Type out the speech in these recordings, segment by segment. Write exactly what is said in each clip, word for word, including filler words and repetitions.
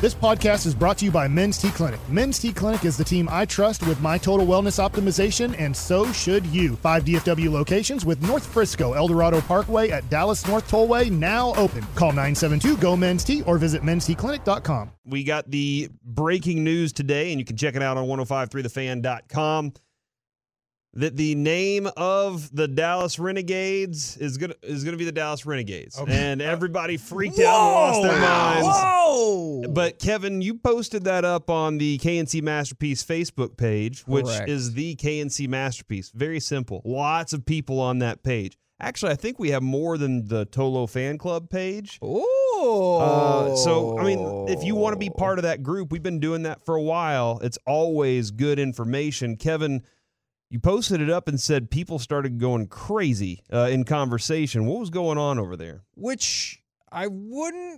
This podcast is brought to you by Men's T Clinic. Men's T Clinic is the team I trust with my total wellness optimization, and so should you. Five D F W locations with North Frisco, El Dorado Parkway at Dallas North Tollway now open. Call nine seven two, G O, Men's T or visit mens t clinic dot com. We got the breaking news today, and you can check it out on ten fifty-three the fan dot com. That the name of the Dallas Renegades is gonna is gonna be the Dallas Renegades, okay. And everybody freaked Whoa, out and lost their minds. Whoa! But Kevin, you posted that up on the K N C Masterpiece Facebook page, which Correct. is the K N C Masterpiece. Very simple. Lots of people on that page. Actually, I think we have more than the Tolo Fan Club page. Oh, uh, so I mean, if you want to be part of that group, we've been doing that for a while. It's always good information, Kevin. You posted it up and said people started going crazy uh, in conversation. What was going on over there? Which I wouldn't,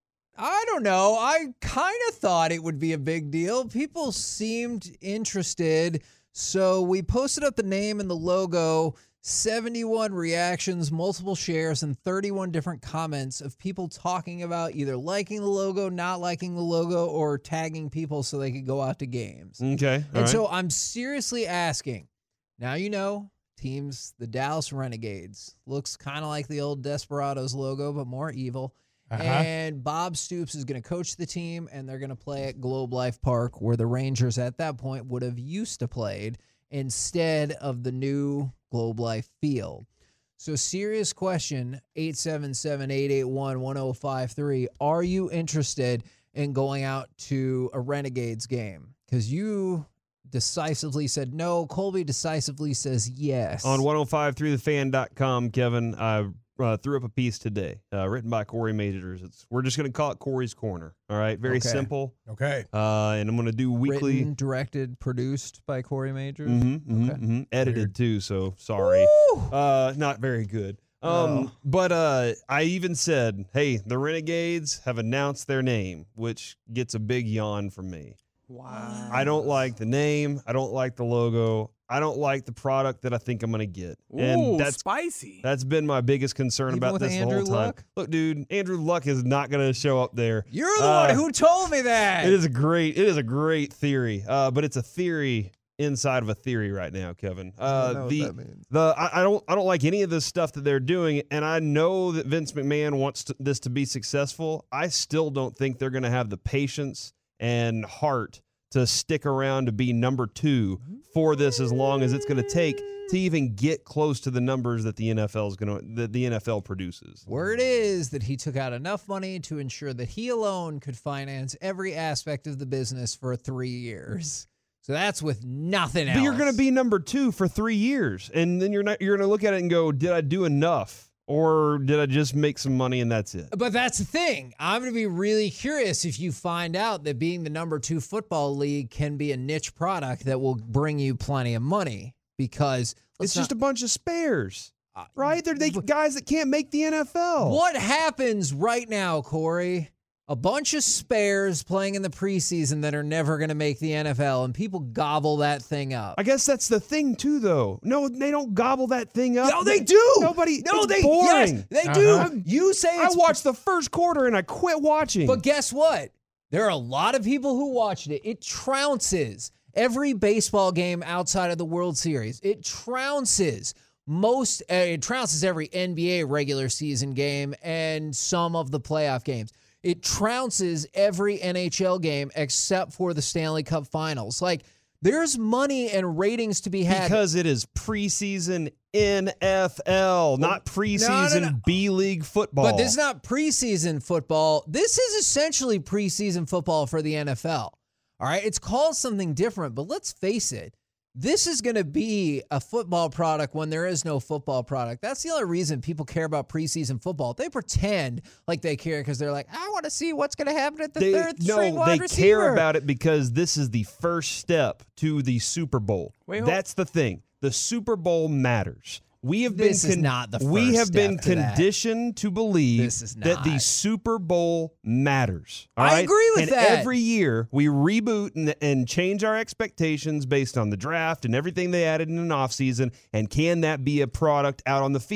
I don't know. I kind of thought it would be a big deal. People seemed interested. So we posted up the name and the logo, seventy-one reactions, multiple shares, and thirty-one different comments of people talking about either liking the logo, not liking the logo, or tagging people so they could go out to games. Okay. And right. so I'm seriously asking, now you know, teams, the Dallas Renegades, looks kind of like the old Desperados logo, but more evil. Uh-huh. And Bob Stoops is going to coach the team, and they're going to play at Globe Life Park, where the Rangers at that point would have used to played, instead of the new Globe Life Field. So serious question, eight seven seven, eight eight one, one oh five three. Are you interested in going out to a Renegades game? Because you decisively said no. Colby decisively says yes. On ten fifty-three the fan dot com, Kevin, I uh, threw up a piece today uh, written by Corey Majors. It's, we're just going to call it Corey's Corner. All right? Very Okay. simple. Okay. Uh, and I'm going to do weekly. Written, directed, produced by Corey Majors. Mm-hmm, mm-hmm, Okay. mm-hmm. Edited, too, so sorry. Uh, not very good. Um, No. But uh, I even said, hey, the Renegades have announced their name, which gets a big yawn from me. Wow. I don't like the name. I don't like the logo. I don't like the product that I think I'm going to get. Ooh, and that's spicy. That's been my biggest concern Even about with this Andrew the whole time. Luck? Look, dude, Andrew Luck is not going to show up there. You're the Uh, one who told me that. It is a great, it is a great theory, uh, but it's a theory inside of a theory right now, Kevin. Uh, I don't know the what that means. the I, I don't I don't like any of this stuff that they're doing, and I know that Vince McMahon wants to, this to be successful. I still don't think they're going to have the patience and heart to stick around to be number two for this as long as it's going to take to even get close to the numbers that the N F L is going to that the N F L produces. Word is that he took out enough money to ensure that he alone could finance every aspect of the business for three years. So that's with nothing else. But you're going to be number two for three years, and then you're not. You're going to look at it and go, "Did I do enough, or did I just make some money and that's it?" But that's the thing. I'm going to be really curious if you find out that being the number two football league can be a niche product that will bring you plenty of money, because It's just a bunch of spares, Uh, right? They're they guys that can't make the N F L. What happens right now, Corey? A bunch of spares playing in the preseason that are never going to make the N F L, and people gobble that thing up. I guess that's the thing too, though. No, they don't gobble that thing up. No, they do. Nobody. No, it's they. boring. Yes, they Uh-huh. do. You say I it's watched the first quarter and I quit watching. But guess what? There are a lot of people who watched it. It trounces every baseball game outside of the World Series. It trounces most. Uh, it trounces every N B A regular season game and some of the playoff games. It trounces every N H L game except for the Stanley Cup Finals. Like, there's money and ratings to be had. because it is preseason N F L, not preseason no, no, no. B-League football. But this is not preseason football. This is essentially preseason football for the N F L. All right? It's called something different, but let's face it. This is going to be a football product when there is no football product. That's the only reason people care about preseason football. They pretend like they care because they're like, I want to see what's going to happen at the They, third string no, wide they receiver. care about it because this is the first step to the Super Bowl. Wait, hold- That's the thing. The Super Bowl matters. We have This been is not the we first have been step to that. conditioned to believe This is that the not. Super Bowl matters. all I right? agree with and that. every year we reboot and, and change our expectations based on the draft and everything they added in an offseason, and can that be a product out on the field?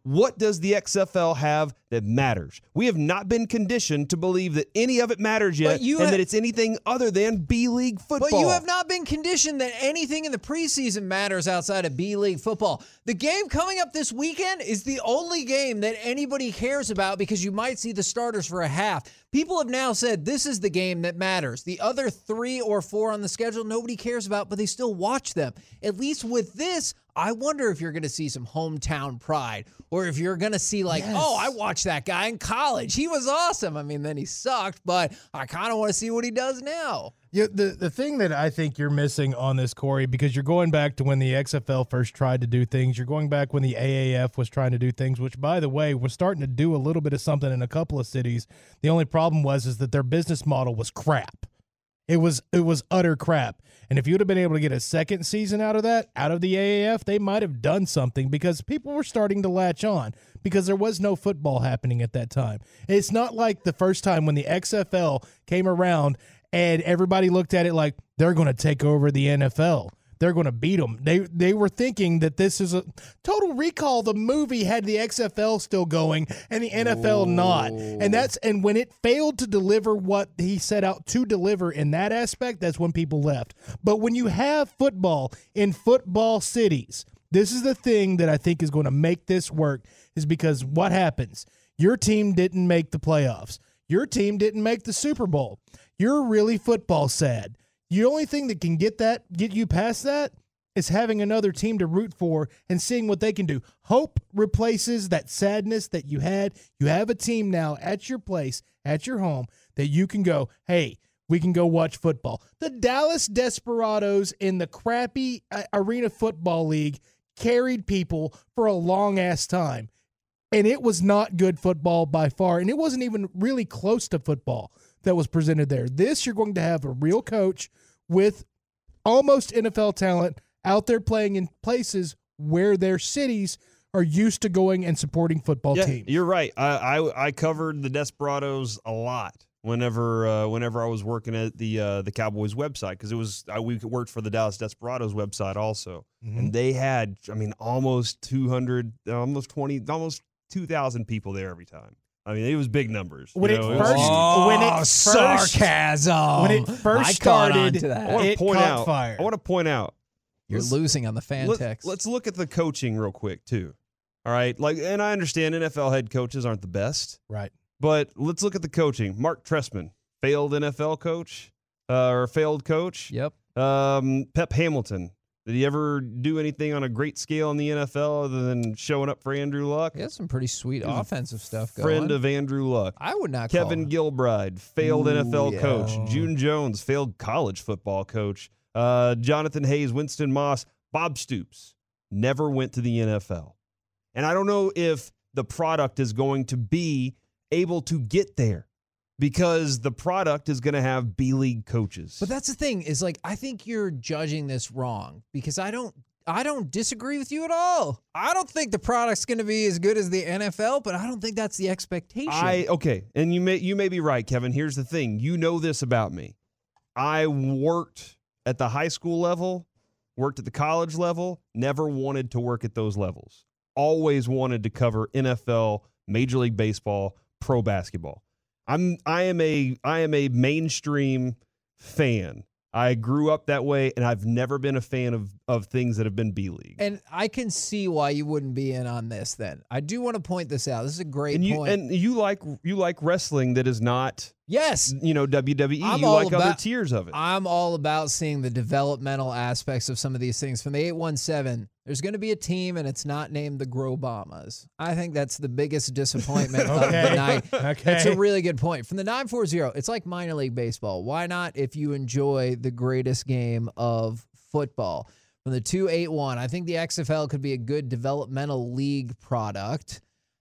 What does the X F L have that matters? We have not been conditioned to believe that any of it matters yet and ha- that it's anything other than B-League football. But you have not been conditioned that anything in the preseason matters outside of B-League football. The game coming up this weekend is the only game that anybody cares about because you might see the starters for a half. People have now said this is the game that matters. The other three or four on the schedule, nobody cares about, but they still watch them. At least with this, I wonder if you're going to see some hometown pride or if you're going to see like, yes. oh, I watched that guy in college. He was awesome. I mean, then he sucked, but I kind of want to see what he does now. Yeah, the, the thing that I think you're missing on this, Corey, because you're going back to when the X F L first tried to do things. You're going back when the A A F was trying to do things, which, by the way, was starting to do a little bit of something in a couple of cities. The only problem was is that their business model was crap. It was it was utter crap. And if you would have been able to get a second season out of that, out of the A A F, they might have done something because people were starting to latch on because there was no football happening at that time. It's not like the first time when the X F L came around and everybody looked at it like they're going to take over the N F L. They're going to beat them. They they were thinking that this is a Total Recall. The movie had the X F L still going and the N F L not. And that's and when it failed to deliver what he set out to deliver in that aspect, that's when people left. But when you have football in football cities, this is the thing that I think is going to make this work is because what happens? Your team didn't make the playoffs. Your team didn't make the Super Bowl. You're really football sad. The only thing that can get that, get you past that is having another team to root for and seeing what they can do. Hope replaces that sadness that you had. You have a team now at your place, at your home, that you can go, hey, we can go watch football. The Dallas Desperados in the crappy uh, Arena Football League carried people for a long-ass time. And it was not good football by far. And it wasn't even really close to football that was presented there. This, you're going to have a real coach with almost N F L talent out there playing in places where their cities are used to going and supporting football yeah, teams. You're right. I, I I covered the Desperados a lot whenever uh, whenever I was working at the uh, the Cowboys website because it was I, we worked for the Dallas Desperados website also, mm-hmm. and they had I mean almost two hundred, almost twenty, almost two thousand people there every time. I mean, it was big numbers. When it know, first, oh, when it first, sarcasm. When it first I started, to that. I want to it point caught out. fire. I want to point out. You're let's, losing on the fan let, text. Let's look at the coaching real quick too. All right, like, and I understand N F L head coaches aren't the best, right? But let's look at the coaching. Mark Trestman, failed N F L coach uh, or failed coach. Yep. Um, Pep Hamilton. Did he ever do anything on a great scale in the N F L other than showing up for Andrew Luck? He has some pretty sweet offensive stuff going. Friend of Andrew Luck. I would not Kevin call Gilbride, failed Ooh, N F L yeah. coach. June Jones, failed college football coach. Uh, Jonathan Hayes, Winston Moss, Bob Stoops never went to the N F L. And I don't know if the product is going to be able to get there, because the product is going to have B-League coaches. But that's the thing is like, I think you're judging this wrong because I don't, I don't disagree with you at all. I don't think the product's going to be as good as the N F L, but I don't think that's the expectation. I okay, and you may you may be right, Kevin. Here's the thing. You know this about me. I worked at the high school level, worked at the college level, never wanted to work at those levels. Always wanted to cover N F L, Major League Baseball, pro basketball. I'm I am a I am a mainstream fan. I grew up that way, and I've never been a fan of of things that have been B-League. And I can see why you wouldn't be in on this then. I do want to point this out. This is a great and you, point. And you like you like wrestling that is not, yes, you know, W W E. I'm you all like about, other tiers of it. I'm all about seeing the developmental aspects of some of these things. From the eight one seven, there's going to be a team, and it's not named the Grobomas. I think that's the biggest disappointment okay. of the night. Okay. That's a really good point. From the nine forty, it's like minor league baseball. Why not if you enjoy the greatest game of football? From the two eight one, I think the X F L could be a good developmental league product.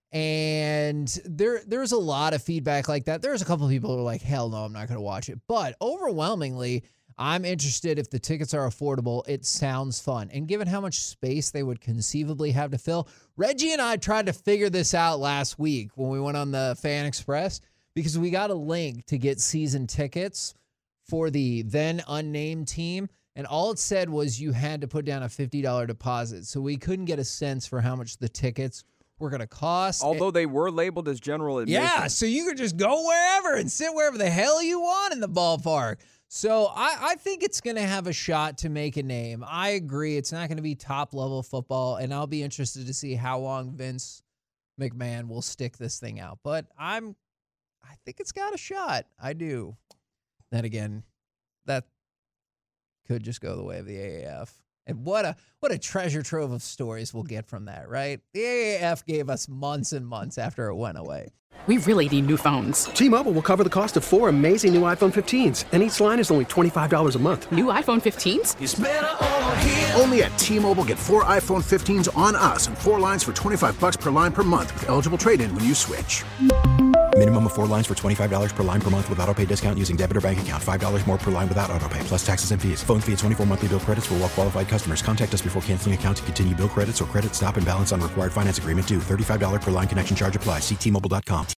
And there, there's a lot of feedback like that. There's a couple of people who are like, hell no, I'm not going to watch it. But overwhelmingly, I'm interested if the tickets are affordable. It sounds fun. And given how much space they would conceivably have to fill, Reggie and I tried to figure this out last week when we went on the Fan Express because we got a link to get season tickets for the then unnamed team. And all it said was you had to put down a fifty dollars deposit. So we couldn't get a sense for how much the tickets We're going to cost. Although it, they were labeled as general admission. Yeah, so you could just go wherever and sit wherever the hell you want in the ballpark. So I, I think it's going to have a shot to make a name. I agree. It's not going to be top-level football, and I'll be interested to see how long Vince McMahon will stick this thing out. But I'm, I think it's got a shot. I do. Then again, that could just go the way of the A A F. And what a what a treasure trove of stories we'll get from that, right? The A A F gave us months and months after it went away. We really need new phones. T-Mobile will cover the cost of four amazing new iPhone fifteens, and each line is only twenty-five dollars a month. New iPhone fifteens? It's better over here. Only at T-Mobile, get four iPhone fifteens on us and four lines for twenty-five bucks per line per month with eligible trade-in when you switch. Minimum of four lines for twenty-five dollars per line per month with autopay discount using debit or bank account. five dollars more per line without autopay, plus taxes and fees. Phone fee at twenty-four monthly bill credits for well-qualified customers. Contact us before canceling account to continue bill credits or credit stop and balance on required finance agreement due. thirty-five dollars per line connection charge applies. See T Mobile dot com.